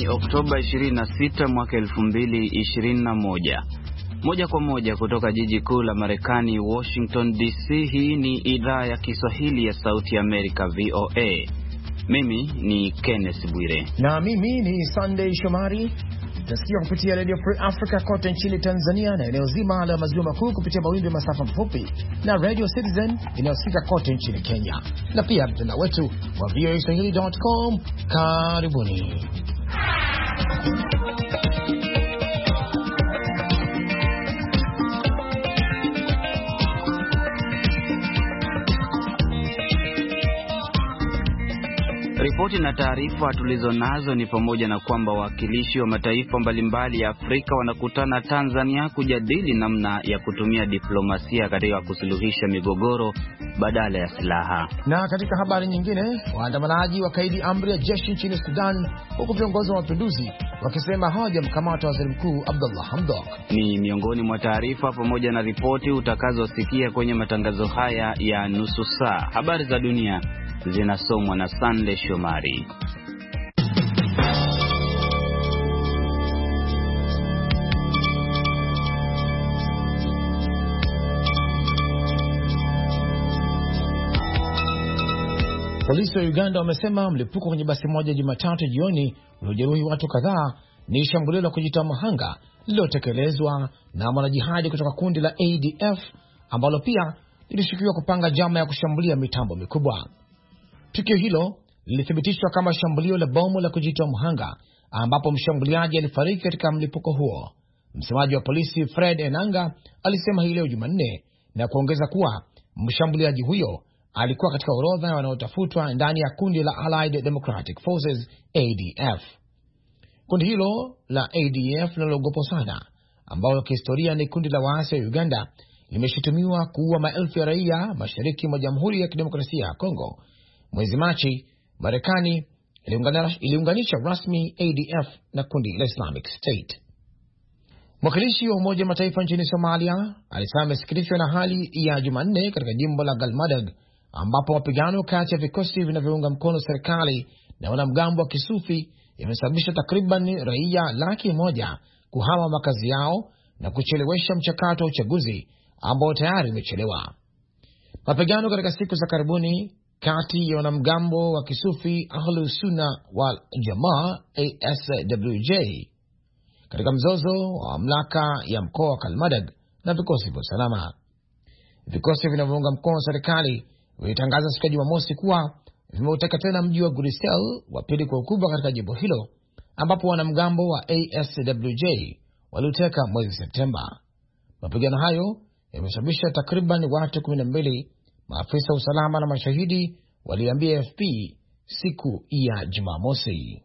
ni Oktoba 26 mwaka 2021. Moja kwa moja kutoka jiji kuu la Marekani, Washington DC. Hii ni idhaa ya Kiswahili ya Sauti ya Amerika, VOA. Mimi ni Kenneth Bwire. Na mimi ni Sunday Shomari. Tunasikia kupitia Radio Free Africa kote nchini Tanzania na eneo zima la maziwa makuu kupitia mawimbi ya masafa mafupi, na Radio Citizen inayosikika kote nchini Kenya, na pia mtandao wetu wa voaswahili.com. Karibuni. Ripoti na taarifa tulizonazo ni pamoja na kwamba wawakilishi wa mataifa mbalimbali ya Afrika wanakutana Tanzania kujadili namna ya kutumia diplomasia katika kusuluhisha migogoro badala ya silaha. Na katika habari nyingine, waandamanaji wakaidi amri ya jeshi nchini Sudan, huku viongozi wa mapinduzi wakisema hawajamkamata waziri mkuu Abdullah Hamdok. Ni miongoni mwa taarifa pamoja na ripoti utakazosikia kwenye matangazo haya ya nusu saa. Habari za dunia zinasomwa na Sunday Shomari. Polisi wa Uganda wamesema mlipuko kwenye basi moja Jumatatu jioni uliojeruhi watu kadhaa ni shambulio la kujitoa mhanga lililotekelezwa na wanajihadi kutoka kundi la ADF ambalo pia lilishukiwa kupanga njama ya kushambulia mitambo mikubwa. Tukio hilo lilithibitishwa kama shambulio la bomu la kujitoa mhanga ambapo mshambuliaji alifariki katika mlipuko huo. Msemaji wa polisi Fred Enanga alisema hii leo Jumanne na kuongeza kuwa mshambuliaji huyo alikuwa katika orodha ya wanaotafutwa ndani ya kundi la Allied Democratic Forces ADF. Kundi hilo la ADF linaloogopwa sana, ambalo kihistoria ni kundi la waasi wa Uganda, limeshutumiwa kuua maelfu ya raia mashariki mwa Jamhuri ya Kidemokrasia ya Kongo. Mwezi Machi, Marekani iliunganisha rasmi ADF na kundi la Islamic State. Mwakilishi wa Umoja Mataifa nchini Somalia alisema amesikitishwa na hali ya Jumanne katika jimbo la Galmadag, ambapo mapigano kati ya vikosi vinavyounga mkono serikali na wanamgambo wa Kisufi yamesababisha takriban raia 100,000 kuhama makazi yao na kuchelewesha mchakato wa uchaguzi ambao tayari umechelewa. Mapigano katika siku za karibuni kati ya wanamgambo wa Kisufi Ahlu Sunna wal Jamaa ASWJ katika mzozo wa mamlaka ya mkoa wa Galmadag na vikosi vya usalama. Vikosi vinavyounga mkono serikali vilitangaza siku ya Jumamosi kuwa vimeuteka tena mji wa Grisel, wa pili kwa ukubwa katika jimbo hilo, ambapo wanamgambo wa ASWJ waliuteka mwezi Septemba. Mapigano hayo yamesababisha takriban watu 12, maafisa wa usalama na mashahidi waliambia AFP siku ya Jumamosi.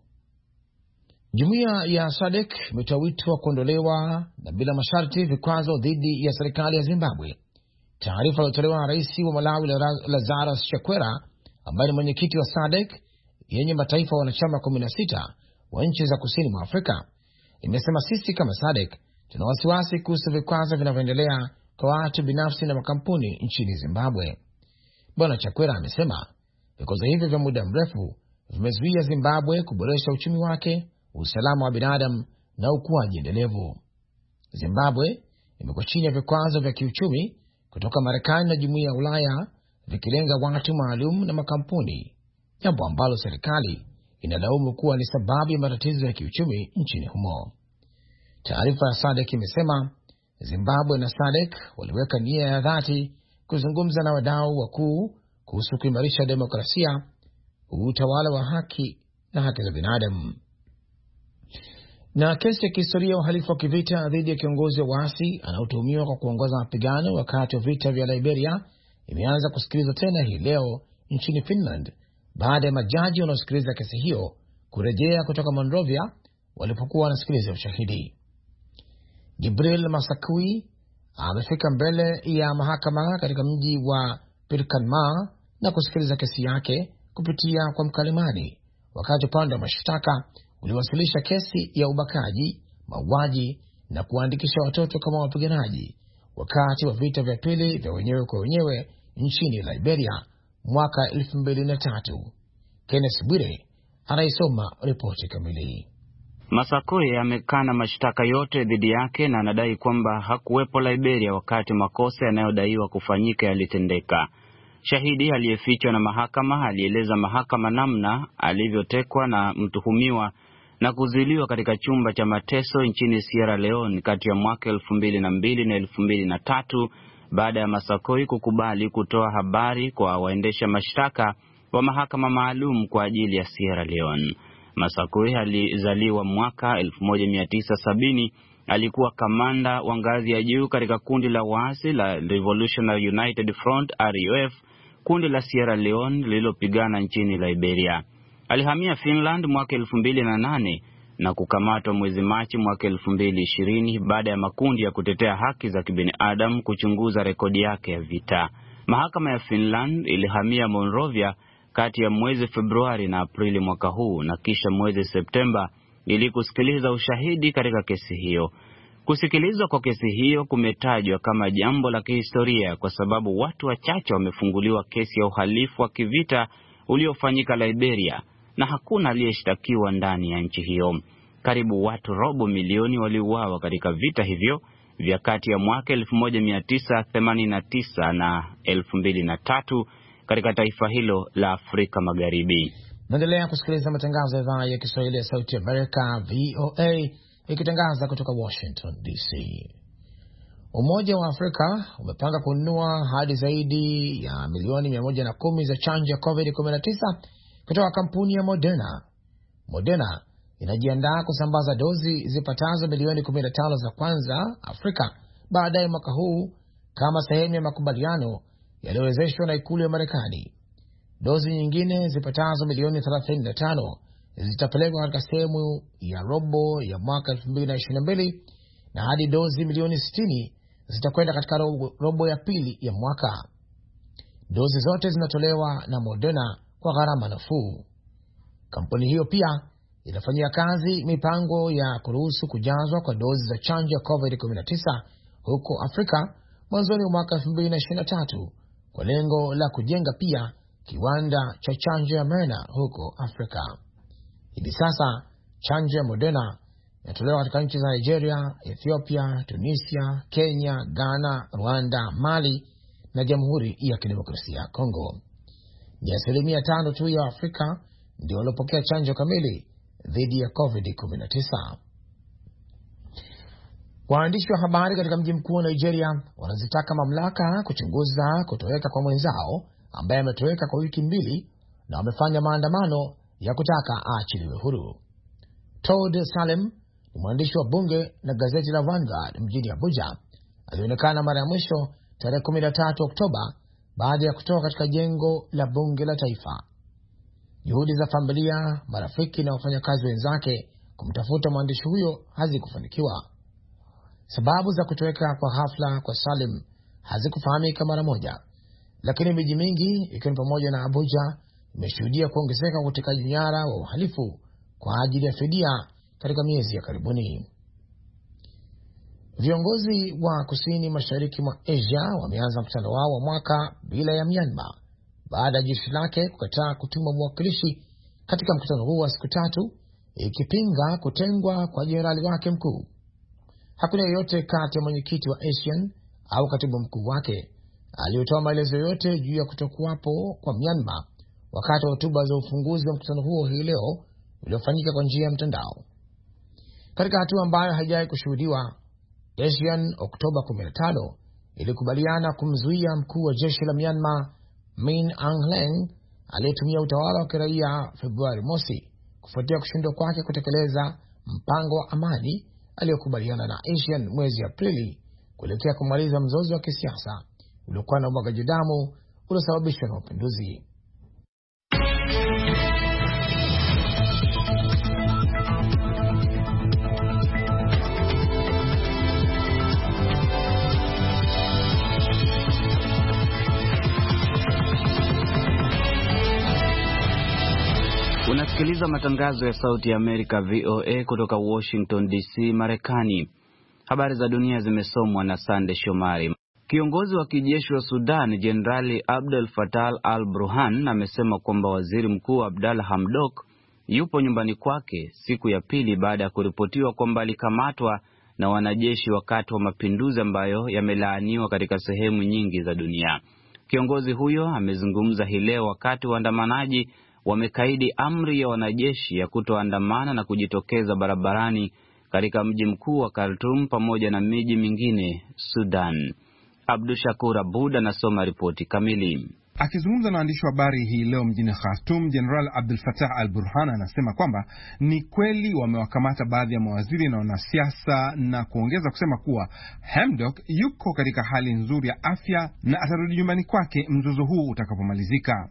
Jumuiya ya SADC imetoa wito wa kuondolewa na bila masharti vikwazo dhidi ya serikali ya Zimbabwe. Taarifa iliyotolewa na rais wa Malawi Lazarus Chakwera, ambaye ni mwenyekiti wa SADC yenye mataifa wanachama 16 wa nchi za kusini mwa Afrika, imesema sisi kama SADC tuna wasiwasi kuhusu vikwazo vinavyoendelea kwa watu binafsi na makampuni nchini Zimbabwe. Bwana Chakwera amesema vikwazo hivyo vya muda mrefu vimezuia Zimbabwe kuboresha uchumi wake, usalama wa binadamu na ukuaji endelevu. Zimbabwe imekuwa chini ya vikwazo vya kiuchumi kutoka Marekani na Jumuiya ya Ulaya vikilenga watu maalum na makampuni, jambo ambalo serikali inalaumu kuwa ni sababu ya matatizo ya kiuchumi nchini humo. Taarifa ya SADC imesema Zimbabwe na SADC waliweka nia ya dhati kuzungumza na wadau wakuu kuhusu kuimarisha demokrasia, utawala wa haki na haki za binadamu. Na kesi ya kihistoria ya uhalifu wa kivita dhidi ya kiongozi wa waasi anaotuhumiwa kwa kuongoza mapigano wakati wa vita vya Liberia imeanza kusikilizwa tena hii leo nchini Finland, baada ya majaji wanaosikiliza kesi hiyo kurejea kutoka Monrovia walipokuwa wanasikiliza ushahidi. Gibril Masakui amefika mbele ya mahakama katika mji wa Pirkanmaa na kusikiliza kesi yake kupitia kwa mkalimani, wakati upande wa mashtaka uliwasilisha kesi ya ubakaji, mauaji na kuandikisha watoto kama wapiganaji wakati wa vita vya pili vya wenyewe kwa wenyewe nchini Liberia mwaka 2003. Kenneth Bwire anaisoma ripoti kamili. Masakwe amekana mashtaka yote dhidi yake na anadai kwamba hakuwepo Liberia wakati makosa yanayodaiwa kufanyika yalitendeka. Shahidi aliyefichwa na mahakama alieleza mahakama namna alivyotekwa na mtuhumiwa na kuzuiliwa katika chumba cha mateso nchini Sierra Leone kati ya mwaka 2002 na 2003 baada ya Masakwe kukubali kutoa habari kwa waendesha mashtaka wa mahakama maalum kwa ajili ya Sierra Leone. Masakwe alizaliwa mwaka 1970, alikuwa kamanda wa ngazi ya juu katika kundi la waasi la Revolutionary United Front RUF, kundi la Sierra Leone lililopigana nchini Liberia. Alihamia Finland mwaka 2008 na kukamatwa mwezi Machi mwaka 2020 baada ya makundi ya kutetea haki za kibinadamu kuchunguza rekodi yake ya vita. Mahakama ya Finland ilihamia Monrovia kati ya mwezi Februari na Aprili mwaka huu na kisha mwezi Septemba ili kusikiliza ushahidi katika kesi hiyo. Kusikilizwa kwa kesi hiyo kumetajwa kama jambo la kihistoria kwa sababu watu wachache wamefunguliwa kesi ya uhalifu wa kivita uliofanyika Liberia na hakuna aliyeshtakiwa ndani ya nchi hiyo. Karibu watu 250,000 waliuawa katika vita hivyo vya kati ya mwaka 1989 na 2003 katika taifa hilo la Afrika Magharibi. Naendelea kusikiliza matangazo ya idhaa ya Kiswahili ya Sauti ya Amerika VOA ikitangaza kutoka Washington DC. Umoja wa Afrika umepanga kununua hadi zaidi ya milioni 110 za chanjo ya COVID-19 kutoka kampuni ya Moderna. Moderna inajiandaa kusambaza dozi zipatazo milioni 15 za kwanza Afrika baadaye mwaka huu kama sehemu ya makubaliano yaliyowezeshwa na ikulu ya Marekani. Dozi nyingine zipatazo milioni 35 zitapelekwa katika sehemu ya robo ya mwaka 2022 na hadi dozi milioni 60 zitakwenda katika robo ya pili ya mwaka. Dozi zote zinatolewa na Moderna kwa gharama nafuu. Kampuni hiyo pia inafanyia kazi mipango ya kuruhusu kujazwa kwa dozi za chanjo ya COVID-19 huko Afrika mwanzoni mwa mwaka 2023 kwa lengo la kujenga pia kiwanda cha chanjo ya Moderna huko Afrika. Hivi sasa chanjo ya Moderna inatolewa katika nchi za Nigeria, Ethiopia, Tunisia, Kenya, Ghana, Rwanda, Mali na Jamhuri ya Kidemokrasia ya Kongo. Ni 5% tu ya Afrika ndio walipokea chanjo kamili dhidi ya COVID-19. Waandishi wa habari katika mji mkuu wa Nigeria wanazitaka mamlaka kuchunguza kutoweka kwa mwenzao ambaye ametoweka kwa wiki 2 na wamefanya maandamano ya kutaka aachiliwe huru. Todd Salem ni mwandishi wa bunge na gazeti la Vanguard mjini Abuja. Alionekana mara ya mwisho tarehe 13 Oktoba baada ya kutoka katika jengo la bunge la taifa. Juhudi za familia, marafiki na wafanyakazi wenzake kumtafuta mwandishi huyo hazikufanikiwa. Sababu za kutoweka kwa ghafla kwa Salim hazikufahamika mara moja, lakini miji mingi ikiwa pamoja na Abuja imeshuhudia kuongezeka kwa utekaji nyara wa uhalifu kwa ajili ya fidia katika miezi ya karibuni. Viongozi wa kusini mashariki mwa Asia wameanza mkutano wao wa mwaka bila ya Myanmar baada ya jeshi lake kukataa kutuma mwakilishi katika mkutano huu wa siku 3 ikipinga kutengwa kwa jenerali wake mkuu. Hakuna yeyote kati ya mwenyekiti wa ASEAN au katibu mkuu wake aliyotoa maelezo yote juu ya kutokuwapo kwa Myanmar wakati wa hotuba za ufunguzi wa mkutano huo hii leo uliofanyika kwa njia ya mtandao. Katika hatua ambayo haijawahi kushuhudiwa, ASEAN Oktoba 15 ilikubaliana kumzuia mkuu wa jeshi la Myanmar Min Aung Hlaing aliyetumia utawala wa kiraia Februari mosi kufuatia kushindwa kwake kutekeleza mpango wa amani aliyokubaliana na ASEAN mwezi Aprili kuelekea kumaliza mzozo wa kisiasa uliokuwa na umwagaji damu uliosababishwa na mapinduzi. Unasikiliza matangazo ya Sauti ya Amerika VOA kutoka Washington DC, Marekani. Habari za dunia zimesomwa na Sande Shomari. Kiongozi wa kijeshi wa Sudan, Jenerali Abdel Fattah al-Burhan, amesema kwamba Waziri Mkuu Abdalla Hamdok yupo nyumbani kwake siku ya pili baada ya kuripotiwa kwamba alikamatwa na wanajeshi wakati wa mapinduzi ambayo yamelaaniwa katika sehemu nyingi za dunia. Kiongozi huyo amezungumza hii leo wakati waandamanaji wamekaidi amri ya wanajeshi ya kutoandamana na kujitokeza barabarani katika mji mkuu wa Khartoum pamoja na miji mingine Sudan. Abdushakur Abud anasoma ripoti kamili. Akizungumza na waandishi wa habari hii leo mjini Khartoum, General Abdel Fattah al-Burhan anasema kwamba ni kweli wamewakamata baadhi ya mawaziri na wanasiasa, na kuongeza kusema kuwa Hamdok yuko katika hali nzuri ya afya na atarudi nyumbani kwake mzozo huu utakapomalizika.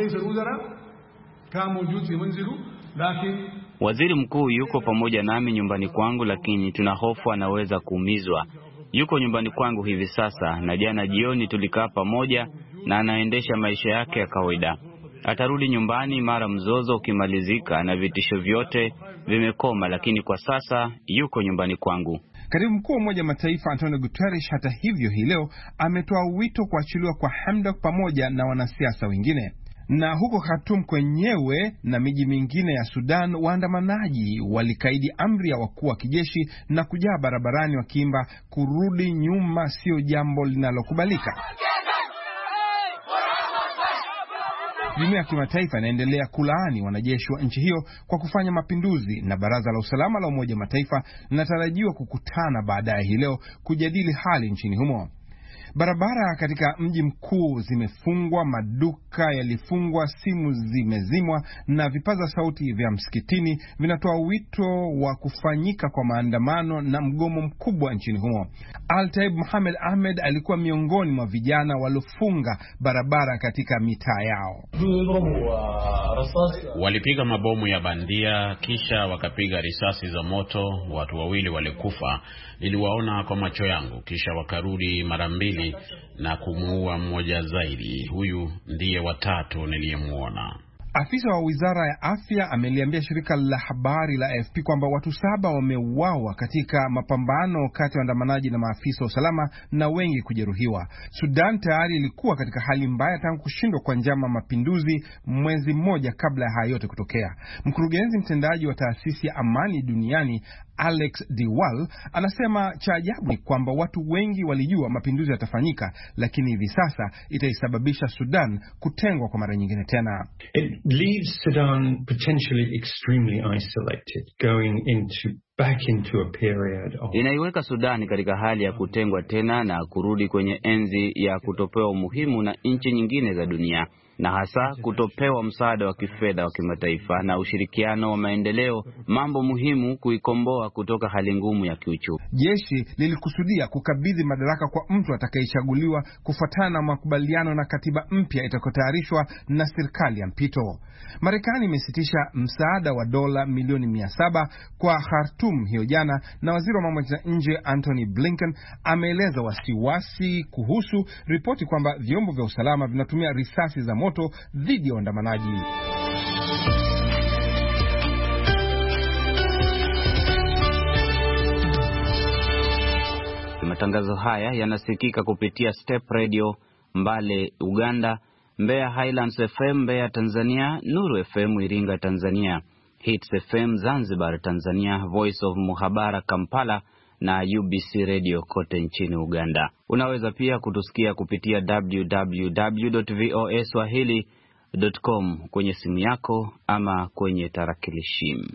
Waziri mkuu yuko pamoja nami nyumbani kwangu, lakini tuna hofu anaweza kuumizwa. Yuko nyumbani kwangu hivi sasa, na jana jioni tulikaa pamoja na anaendesha maisha yake ya kawaida. Atarudi nyumbani mara mzozo ukimalizika na vitisho vyote vimekoma, lakini kwa sasa yuko nyumbani kwangu. Katibu mkuu wa Umoja wa Mataifa Antonio Guterres hata hivyo hii leo ametoa wito kuachiliwa kwa Hamdok pamoja na wanasiasa wengine. Na huko Khartoum kwenyewe na miji mingine ya Sudan, waandamanaji walikaidi amri ya wakuu wa kijeshi na kujaa barabarani wakiimba kurudi nyuma sio jambo linalokubalika. Jumuiya ya kimataifa inaendelea kulaani wanajeshi wa nchi hiyo kwa kufanya mapinduzi, na Baraza la Usalama la Umoja wa Mataifa linatarajiwa kukutana baadaye hii leo kujadili hali nchini humo. Barabara katika mji mkuu zimefungwa, maduka yalifungwa, simu zimezimwa na vipaza sauti vya msikitini vinatoa wito wa kufanyika kwa maandamano na mgomo mkubwa nchini humo. Al-Taib Mohamed Ahmed alikuwa miongoni mwa vijana waliofunga barabara katika mitaa yao. Walipiga mabomu ya bandia kisha wakapiga risasi za moto. Watu wawili walikufa, niliwaona kwa macho yangu, kisha wakarudi mara mbili na kumuua mmoja zaidi. Huyu ndiye watatu niliyemuona. Afisa wa Wizara ya Afya ameliambia shirika la habari la AFP kwamba watu 7 wameuawa katika mapambano kati ya waandamanaji na maafisa wa usalama na wengi kujeruhiwa. Sudan tayari ilikuwa katika hali mbaya tangu kushindwa kwa njama mapinduzi mwezi mmoja kabla ya haya yote kutokea. Mkurugenzi mtendaji wa taasisi ya amani duniani Alex Diwal anasema cha ajabu ni kwamba watu wengi walijua mapinduzi yatafanyika, lakini hivi sasa itaisababisha Sudan kutengwa kwa mara nyingine tena. It leaves Sudan potentially extremely isolated, going back into a period of... Inaiweka Sudan katika hali ya kutengwa tena na kurudi kwenye enzi ya kutopewa umuhimu na nchi nyingine za dunia, na hasa kutopewa msaada wa kifedha wa kimataifa na ushirikiano wa maendeleo, mambo muhimu kuikomboa kutoka hali ngumu ya kiuchumi. Jeshi lilikusudia kukabidhi madaraka kwa mtu atakayechaguliwa kufuatana na makubaliano na katiba mpya itakayotayarishwa na serikali ya mpito. Marekani imesitisha msaada wa dola milioni 700 kwa Khartoum hiyo jana, na waziri wa mambo ya nje Anthony Blinken ameeleza wasiwasi kuhusu ripoti kwamba vyombo vya usalama vinatumia risasi za moto dhidi ya waandamanaji. Matangazo haya yanasikika kupitia Step Radio Mbale Uganda, Mbeya Highlands FM Mbeya Tanzania, Nuru FM Iringa Tanzania, Hits FM Zanzibar Tanzania, Voice of Muhabara Kampala na UBC Radio kote nchini Uganda. Unaweza pia kutusikia kupitia www.voaswahili.com kwenye simu yako ama kwenye tarakilishi.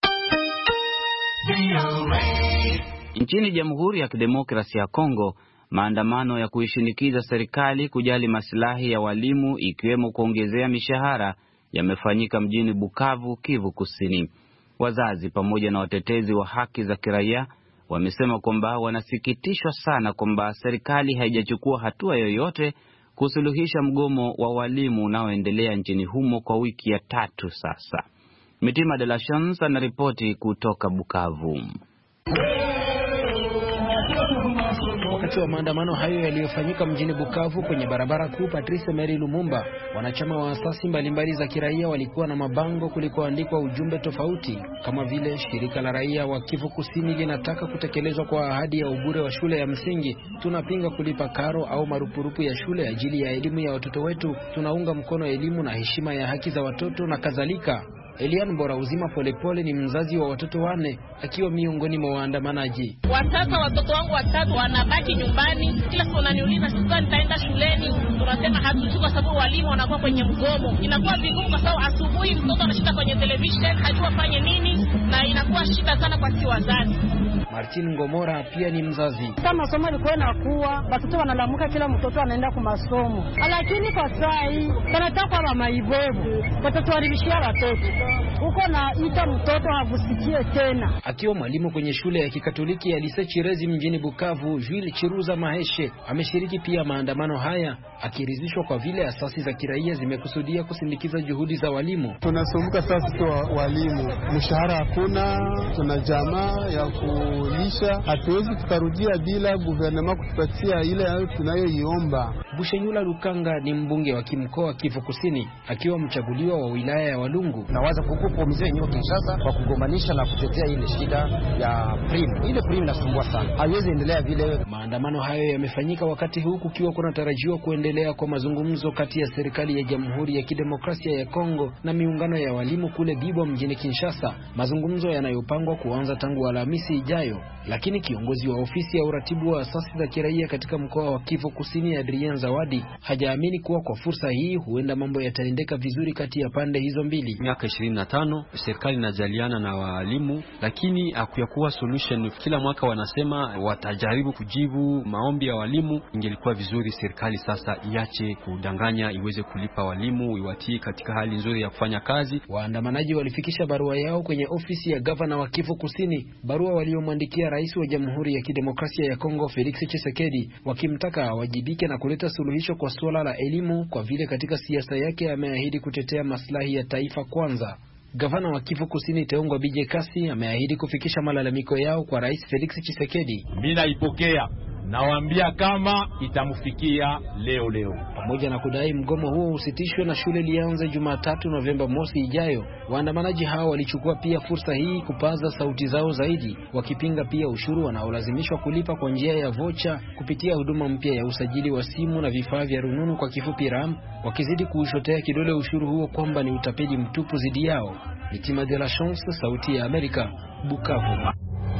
Nchini Jamhuri ya Kidemokrasia ya Kongo, maandamano ya kuishinikiza serikali kujali maslahi ya walimu ikiwemo kuongezea mishahara yamefanyika mjini Bukavu, Kivu Kusini. Wazazi pamoja na watetezi wa haki za kiraia wamesema kwamba wanasikitishwa sana kwamba serikali haijachukua hatua yoyote kusuluhisha mgomo wa walimu unaoendelea nchini humo kwa wiki ya 3 sasa. Mitima de la Chance anaripoti kutoka Bukavu. Wakati wa maandamano hayo yaliyofanyika mjini Bukavu kwenye barabara kuu Patrice Emery Lumumba, wanachama wa asasi mbalimbali za kiraia walikuwa na mabango kulikoandikwa ujumbe tofauti, kama vile shirika la raia wa Kivu Kusini linataka kutekelezwa kwa ahadi ya ubure wa shule ya msingi, tunapinga kulipa karo au marupurupu ya shule ajili ya elimu ya watoto wetu, tunaunga mkono elimu na heshima ya haki za watoto na kadhalika. Elian Borauzima Polepole ni mzazi wa watoto 4 akiwa miongoni mwa waandamanaji. Sasa watoto wangu 3 wanabaki nyumbani. Kila siku wananiuliza sasa nitaenda shuleni. Tunasema hatujui kwa sababu walimu wanakuwa kwenye mgomo. Inakuwa vigumu kwa sababu asubuhi mtoto anashika kwenye television, hajui afanye nini, na inakuwa shida sana kwa sisi wazazi. Martin Ngomora pia ni mzazi. Kama masomo ilikuwa inakuwa, watoto wanalamuka kila mtoto anaenda kwa masomo. Lakini kwa sasa hii tunataka kwa maibovu. Watoto waribishia watoto. Huko na ita mtoto hakusikie tena. Akiwa mwalimu kwenye shule ya Kikatoliki ya Lycée Chirezi mjini Bukavu, Jules Chiruza Maheshe ameshiriki pia maandamano haya, akiridhishwa kwa vile asasi za kiraia zimekusudia kusindikiza juhudi za walimu. Tunasumbuka sasa kwa walimu. Mshahara hakuna, tuna jamaa ya kulisha. Hatuwezi tukarudia bila gouvernement kutupatia ile tunayoiomba. Bushenyula Lukanga ni mbunge wa kimkoa Kivu Kusini, akiwa mchaguliwa wa wilaya ya Walungu. Nawaza kukupa mzee nyinyi Kinshasa kwa kugombanisha na kutetea ile shida ya prime. Ile prime inasumbua sana. Haiwezi endelea vile. Maandamano hayo yamefanyika wakati huu kukiwa kunatarajiwa kuendelea kwa mazungumzo kati ya serikali ya Jamhuri ya Kidemokrasia ya Kongo na miungano ya walimu kule Bibo mjini Kinshasa. Mazungumzo yanayopangwa kuanza tangu Alhamisi ijayo, lakini kiongozi wa ofisi ya uratibu wa asasi za kiraia katika mkoa wa Kivu Kusini Adrien Zawadi hajaamini kuwa kwa fursa hii huenda mambo yataendeka vizuri kati ya pande hizo mbili. Miaka 25 serikali inajaliana na walimu, lakini hakuyakuwa solution. Kila mwaka wanasema watajaribu kujibu maombi ya walimu. Ingelikuwa vizuri serikali sasa iache kudanganya, iweze kulipa walimu, iwatie katika hali nzuri ya kufanya kazi. Waandamanaji walifikisha barua yao kwenye ofisi ya gavana wa Kivu Kusini, barua waliomwandikia rais wa Jamhuri ya Kidemokrasia ya Kongo Felix Tshisekedi, wakimtaka awajibike na kuleta suluhisho kwa suala la elimu, kwa vile katika siasa yake ameahidi kutetea maslahi ya taifa kwanza. Gavana wa Kivu Kusini Teongwa Bije Kasi ameahidi kufikisha malalamiko yao kwa Rais Felix Tshisekedi. Mimi naipokea, nawaambia kama itamfikia leo. Pamoja na kudai mgomo huo usitishwe na shule lianze Jumatatu Novemba mosi ijayo, waandamanaji hao walichukua pia fursa hii kupaza sauti zao zaidi, wakipinga pia ushuru wanaolazimishwa kulipa kwa njia ya vocha kupitia huduma mpya ya usajili wa simu na vifaa vya rununu kwa kifupi RAM, wakizidi kuushotea kidole ushuru huo kwamba ni utapeli mtupu zidi yao. Mitima de la Chance, Sauti ya Amerika, Bukavu.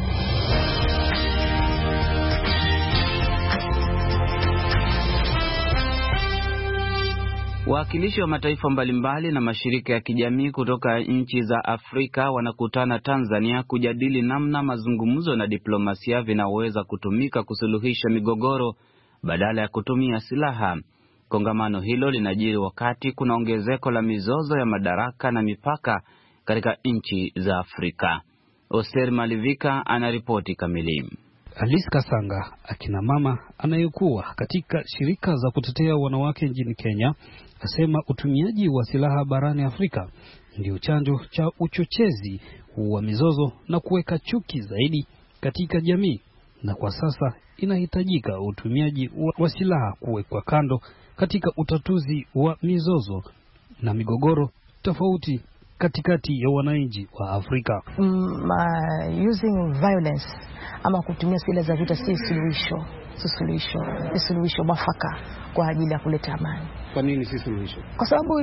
Wawakilishi wa mataifa mbalimbali na mashirika ya kijamii kutoka nchi za Afrika wanakutana Tanzania kujadili namna mazungumzo na diplomasia vinaweza kutumika kusuluhisha migogoro badala ya kutumia silaha. Kongamano hilo linajiri wakati kuna ongezeko la mizozo ya madaraka na mipaka katika nchi za Afrika. Oster Malivika anaripoti kamili. Alice Kasanga, akina mama anayekuwa katika shirika za kutetea wanawake nchini Kenya, asema utumiaji wa silaha barani Afrika ndio chanzo cha uchochezi wa mizozo na kuweka chuki zaidi katika jamii, na kwa sasa inahitajika utumiaji wa silaha kuwekwa kando katika utatuzi wa mizozo na migogoro tofauti katikati ya wananchi wa Afrika. Using violence ama kutumia silaha za vita si suluhisho mwafaka kwa ajili ya kuleta amani. Kwa nini si suluhisho? Kwa sababu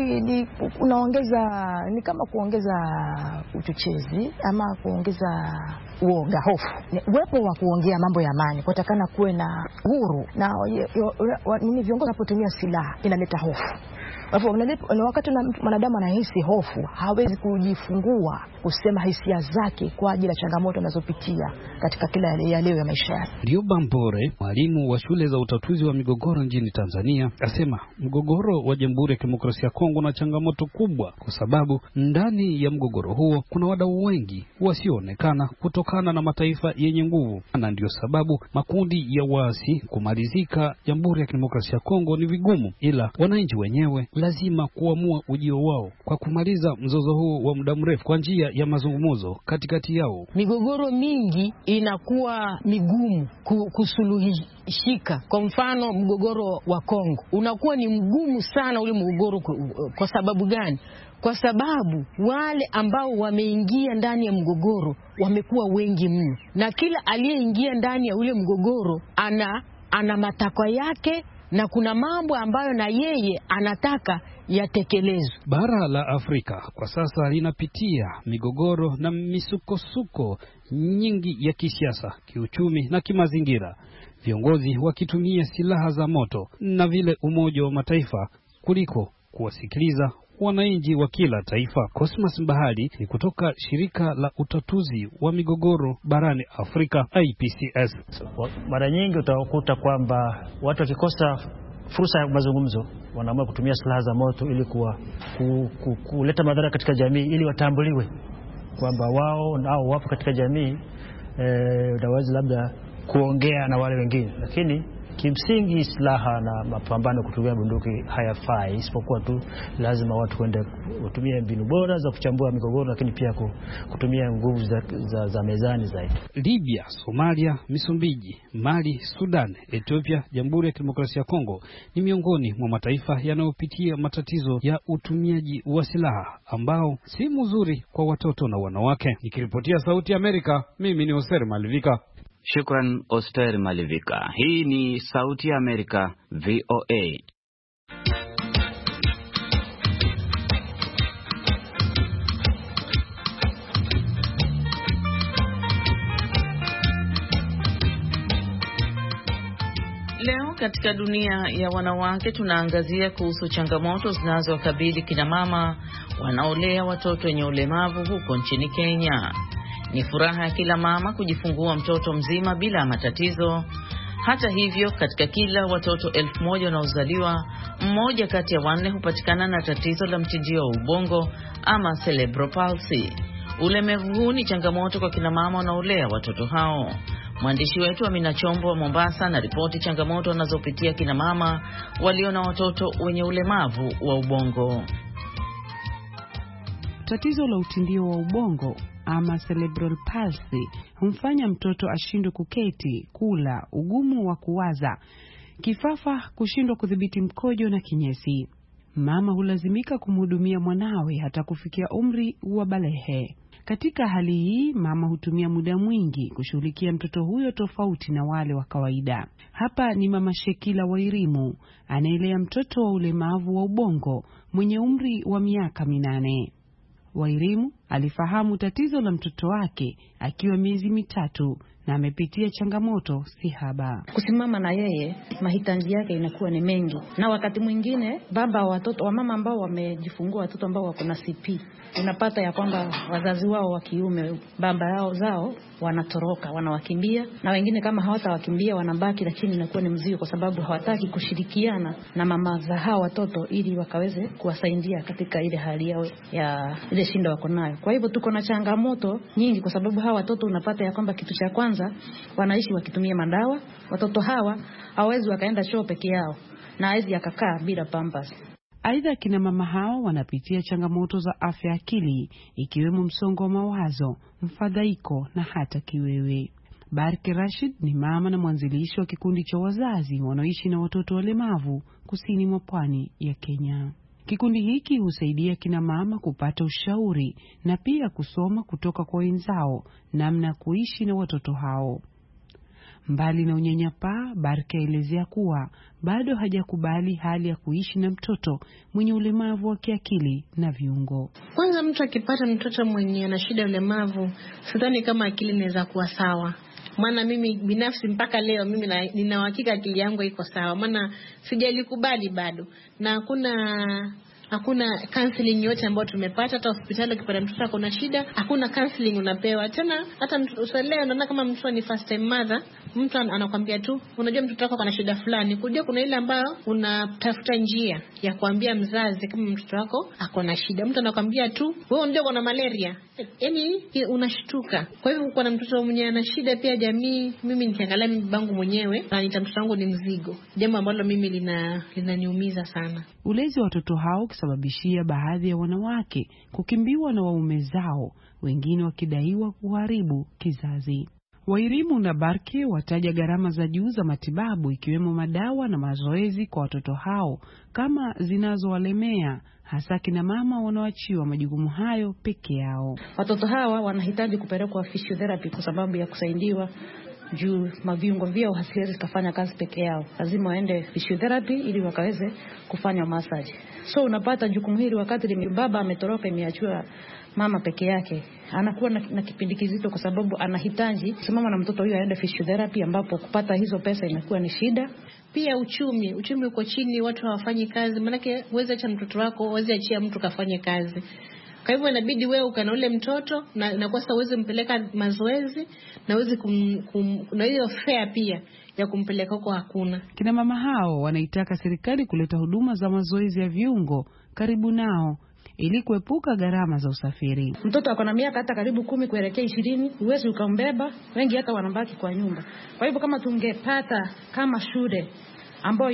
ni kama kuongeza uchochezi ama kuongeza uoga, hofu. Uwepo wa kuongea mambo ya amani, kutakana kuwe na huru, na viongozi wanapotumia silaha inaleta hofu. Wakati mwanadamu anahisi hofu, hawezi kujifungua kusema hisia zake kwa ajili ya changamoto anazopitia katika kila ya leo ya maisha yake. Rioba Mpore, mwalimu wa shule za utatuzi wa migogoro nchini Tanzania, asema mgogoro wa Jamhuri ya Kidemokrasia ya Kongo na changamoto kubwa kwa sababu ndani ya mgogoro huo kuna wadau wengi wasioonekana kutokana na mataifa yenye nguvu, na ndio sababu makundi ya waasi kumalizika Jamhuri ya Kidemokrasia ya Kongo ni vigumu, ila wananchi wenyewe lazima kuamua ujio wao kwa kumaliza mzozo huu wa muda mrefu kwa njia ya mazungumzo katikati yao. Migogoro mingi inakuwa migumu kusuluhishika. Kwa mfano mgogoro wa Kongo unakuwa ni mgumu sana ule mgogoro. Kwa sababu gani? Kwa sababu wale ambao wameingia ndani ya mgogoro wamekuwa wengi mno, na kila aliyeingia ndani ya ule mgogoro ana matakwa yake na kuna mambo ambayo na yeye anataka yatekelezwe. Bara la Afrika kwa sasa linapitia migogoro na misukosuko nyingi ya kisiasa, kiuchumi na kimazingira. Viongozi wakitumia silaha za moto na vile Umoja wa Mataifa kuliko kuwasikiliza wananchi wa kila taifa. Cosmas Mbahali ni kutoka shirika la utatuzi wa migogoro barani Afrika IPCS. Mara nyingi utakuta kwamba watu wakikosa fursa ya mazungumzo wanaamua kutumia silaha za moto ili kuleta madhara katika jamii, ili watambuliwe kwamba wao nao wapo katika jamii, unaweza labda kuongea na wale wengine. Lakini kimsingi silaha na mapambano kutumia bunduki hayafai, isipokuwa tu lazima watu kwenda kutumia mbinu bora za kuchambua migogoro, lakini pia kutumia nguvu za mezani zaidi. Libya, Somalia, Msumbiji, Mali, Sudan, Ethiopia, Jamhuri ya Kidemokrasia ya Kongo ni miongoni mwa mataifa yanayopitia matatizo ya utumiaji wa silaha ambao si mzuri kwa watoto na wanawake. Nikiripotia Sauti ya Amerika, mimi ni Oster Malivika. Shukran Oster Malivika. Hii ni Sauti ya Amerika, VOA. Leo katika dunia ya wanawake tunaangazia kuhusu changamoto zinazowakabili kina mama wanaolea watoto wenye ulemavu huko nchini Kenya. Ni furaha ya kila mama kujifungua mtoto mzima bila matatizo. Hata hivyo, katika kila watoto 1000 wanaozaliwa, mmoja kati ya 4 hupatikana na tatizo la mtindio wa ubongo ama cerebral palsy. Ulemavu huu ni changamoto kwa kina mama wanaolea watoto hao. Mwandishi wetu Amina Chombo wa Mombasa na ripoti changamoto wanazopitia kina mama walio na watoto wenye ulemavu wa ubongo. Tatizo la utindio wa ubongo ama cerebral palsy humfanya mtoto ashindwe kuketi, kula, ugumu wa kuwaza, kifafa, kushindwa kudhibiti mkojo na kinyesi. Mama hulazimika kumhudumia mwanawe hata kufikia umri wa balehe. Katika hali hii, mama hutumia muda mwingi kushughulikia mtoto huyo tofauti na wale wa kawaida. Hapa ni Mama Shekila Wairimu, anaelea mtoto wa ulemavu wa ubongo mwenye umri wa miaka 8. Wairimu alifahamu tatizo la mtoto wake akiwa miezi 3 na amepitia changamoto si haba. Kusimama na yeye, mahitaji yake inakuwa ni mengi. Na wakati mwingine baba wa watoto wa mama ambao wamejifungua watoto ambao wako na CP, unapata ya kwamba wazazi wao wa kiume, baba yao zao wanatoroka, wanawakimbia, na wengine kama hawatawakimbia wanabaki, lakini inakuwa ni mzigo kwa sababu hawataki kushirikiana na mama za hao watoto ili wakaweze kuwasaidia katika ile hali yao ya ile shinda wako nayo. Kwa hivyo tuko na changamoto nyingi kwa sababu hao watoto unapata ya kwamba kitu cha kwanza wanaishi wakitumia madawa. Watoto hawa hawezi wakaenda choo peke yao na hawezi akakaa bila pampers. Aidha, kina mama hao wanapitia changamoto za afya akili ikiwemo msongo wa mawazo, mfadhaiko na hata kiwewe. Barke Rashid ni mama na mwanzilishi wa kikundi cha wazazi wanaoishi na watoto walemavu kusini mwa pwani ya Kenya. Kikundi hiki husaidia kina mama kupata ushauri na pia kusoma kutoka kwa wenzao namna kuishi na watoto hao. Mbali na unyanyapaa, Barke elezea kuwa bado hajakubali hali ya kuishi na mtoto mwenye ulemavu wa kiakili na viungo. Kwanza mtu akipata mtoto mwenye ana shida ya ulemavu, sidhani kama akili inaweza kuwa sawa. Maana mimi binafsi mpaka leo mimi nina uhakika akili yangu iko sawa, maana sijalikubali bado. Na hakuna counseling yote ambayo tumepata. Hata hospitali ukipata mtoto ako na shida, hakuna counseling unapewa. Tena hata mtoto leo naona kama mtoto ni first time mother, mtu anakuambia tu unajua mtoto wako ana shida fulani. Kujua kuna ile ambayo unatafuta njia ya kuambia mzazi kama mtoto wako ako na shida. Mtu anakuambia tu wewe unajua uko na malaria. Yaani unashtuka. Kwa hivyo uko na mtoto mwenye ana shida pia jamii, mimi nikiangalia mimi bangu mwenyewe na mtoto wangu ni mzigo. Jambo ambalo mimi linaniumiza sana. Ulezi wa watoto hao kusababishia baadhi ya wanawake kukimbiwa na waume zao, wengine wakidaiwa kuharibu kizazi. Wairimu na Barke wataja gharama za juu za matibabu ikiwemo madawa na mazoezi kwa watoto hao kama zinazowalemea, hasa kina mama wanaoachiwa majukumu hayo peke yao. Watoto hawa wanahitaji kupelekwa physiotherapy kwa sababu ya kusaidiwa juu maviungo vyao hasiwezi kufanya kazi peke yao, lazima waende physiotherapy ili wakaweze kufanya massage. So unapata jukumu hili wakati baba ametoroka, imeachwa mama peke yake, anakuwa na kipindi kizito kwa sababu anahitaji simama na mtoto huyo aende physiotherapy, ambapo kupata hizo pesa inakuwa ni shida. Pia uchumi uko chini, watu hawafanyi kazi, maana uweze acha mtoto wako, uweze achia mtu kafanye kazi. Kwa hivyo inabidi wewe ukana ule mtoto na kwa sasa uweze mpeleka mazoezi na uweze na hiyo fare pia ya kumpeleka huko hakuna. Kina mama hao wanaitaka serikali kuleta huduma za mazoezi ya viungo karibu nao ili kuepuka gharama za usafiri. Mtoto ako na miaka hata karibu 10 kuelekea 20, uwezi ukambeba, wengi hata wanabaki kwa nyumba. Kwa hivyo kama tungepata kama shule ambayo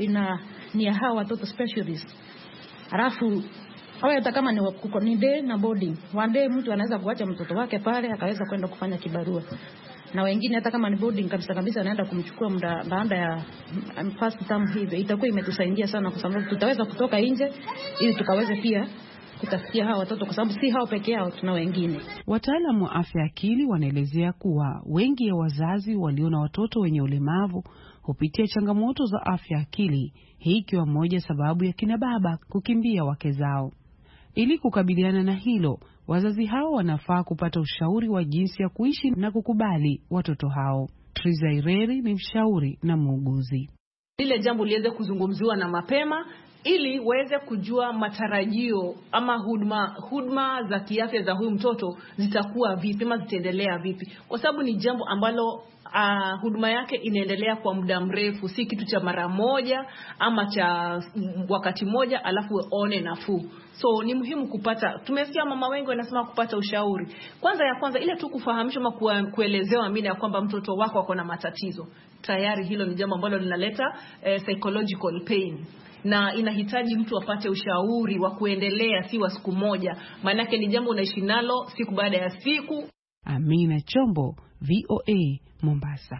ni ya hawa watoto specialist, alafu hata kama ni day na boarding, one day mtu anaweza kuacha mtoto wake pale akaweza kwenda kufanya kibarua, na wengine hata kama ni boarding kabisa anaenda kumchukua baada ya first term hivi, itakuwa imetusaidia sana kwa sababu tutaweza kutoka nje ili tukaweze pia kutafikia hawa watoto, kwa sababu si hao peke yao, tuna wengine. Wataalamu wa afya akili wanaelezea kuwa wengi ya wazazi walio na watoto wenye ulemavu hupitia changamoto za afya akili, hii ikiwa moja sababu ya kina baba kukimbia wake zao. Ili kukabiliana na hilo, wazazi hao wanafaa kupata ushauri wa jinsi ya kuishi na kukubali watoto hao. Triza Ireri ni mshauri na muuguzi. Lile jambo liweze kuzungumziwa na mapema ili waweze kujua matarajio ama huduma za kiafya za huyu mtoto zitakuwa vipi ama zitaendelea vipi, kwa sababu ni jambo ambalo huduma yake inaendelea kwa muda mrefu, si kitu cha mara moja ama cha wakati moja alafu one nafuu. So ni muhimu kupata, tumesikia mama wengi wanasema kupata ushauri. Kwanza ile tu kufahamishwa ama kuelezewa mimi ya kwamba mtoto wako ako na matatizo. Tayari hilo ni jambo ambalo linaleta psychological pain. Na inahitaji mtu apate ushauri wa kuendelea, si wa siku moja. Maana yake ni jambo unaishi nalo siku baada ya siku. Amina Chombo, VOA, Mombasa.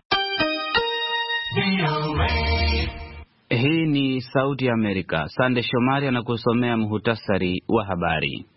Hii ni Sauti ya Amerika. Sande Shomari anakusomea muhtasari wa habari.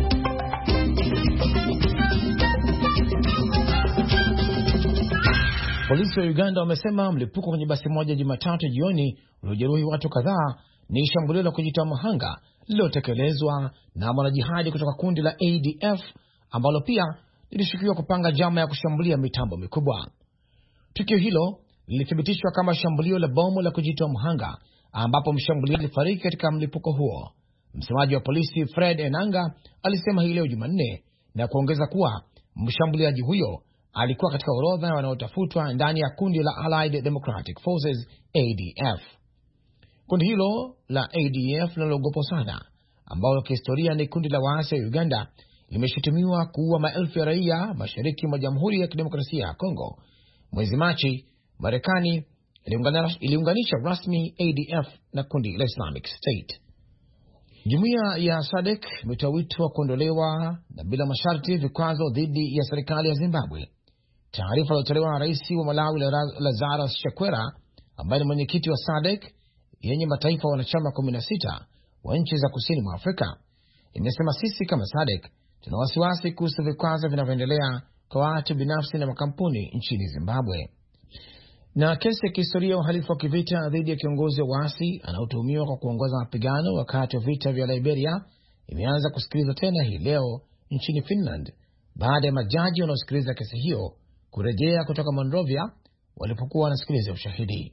Polisi wa Uganda wamesema mlipuko kwenye basi moja Jumatatu jioni uliojeruhi watu kadhaa ni shambulio la kujitoa mhanga lililotekelezwa na wanajihadi kutoka kundi la ADF ambalo pia lilishukiwa kupanga njama ya kushambulia mitambo mikubwa. Tukio hilo lilithibitishwa kama shambulio la bomu la kujitoa mhanga ambapo mshambuliaji alifariki katika mlipuko huo. Msemaji wa polisi Fred Enanga alisema hii leo Jumanne na kuongeza kuwa mshambuliaji huyo alikuwa katika orodha ya wanaotafutwa ndani ya kundi la Allied Democratic Forces ADF. Kundi hilo la ADF linaloogopwa sana, ambalo kihistoria ni kundi la waasi wa Uganda, limeshutumiwa kuua maelfu ya raia mashariki mwa Jamhuri ya Kidemokrasia ya Kongo. Mwezi Machi, Marekani iliunganisha rasmi ADF na kundi la Islamic State. Jumuiya ya SADC imetoa wito wa kuondolewa na bila masharti vikwazo dhidi ya serikali ya Zimbabwe. Taarifa iliyotolewa na rais wa Malawi Lazarus Chakwera, ambaye ni mwenyekiti wa SADC yenye mataifa wanachama 16 wa nchi za kusini mwa Afrika, imesema sisi kama SADC tuna wasiwasi kuhusu vikwazo vinavyoendelea kwa watu binafsi na makampuni nchini Zimbabwe. Na kesi ya kihistoria ya uhalifu wa kivita dhidi ya kiongozi wa waasi anaotuhumiwa kwa kuongoza mapigano wakati wa vita vya Liberia imeanza kusikilizwa tena hii leo nchini Finland baada ya majaji wanaosikiliza kesi hiyo kurejea kutoka Monrovia walipokuwa wanasikiliza ushahidi.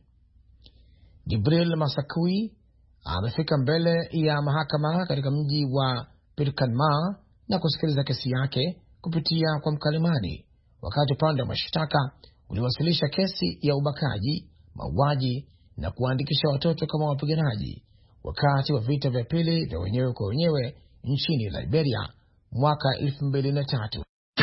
Jibril Masakui amefika mbele ya mahakama katika mji wa Pirkanmaa na kusikiliza kesi yake kupitia kwa mkalimani, wakati upande wa mashtaka uliwasilisha kesi ya ubakaji, mauaji na kuandikisha watoto kama wapiganaji wakati wa vita vya pili vya wenyewe kwa wenyewe nchini Liberia mwaka 2003.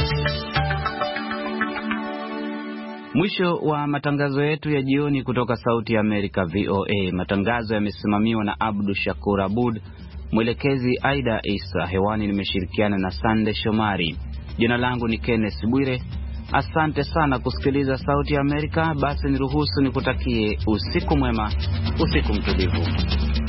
Mwisho wa matangazo yetu ya jioni kutoka Sauti ya Amerika VOA. Matangazo yamesimamiwa na Abdu Shakur Abud, mwelekezi Aida Isa. Hewani nimeshirikiana na Sande Shomari. Jina langu ni Kenneth Bwire. Asante sana kusikiliza Sauti ya Amerika. Basi niruhusu nikutakie usiku mwema, usiku mtulivu.